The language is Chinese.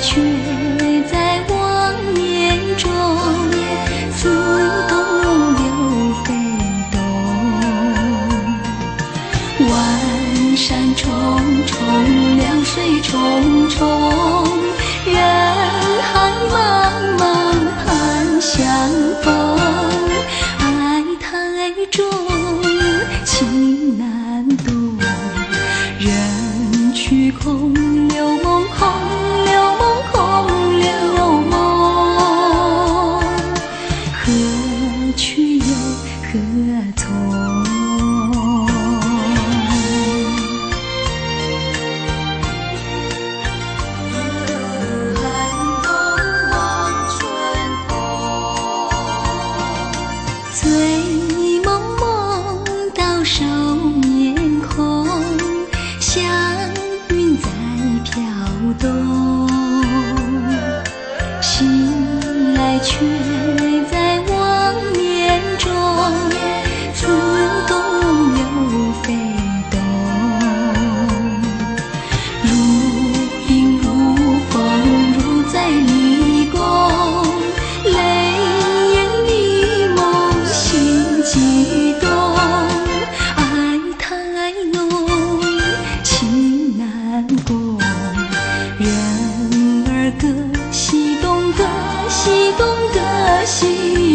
却在往年中自动流飞动。万山重重，凉水重重，人海茫茫盼相逢。爱太重，情难懂，人去空留梦，空留梦，空留梦，何去又何从？醉蒙蒙到手面空，祥云在飘动，醒来却在往年中自动流飞动。如冰如风，如在离宫，泪眼迷蒙，心悸动。爱太浓，情难共，人儿各西东，各西东，各西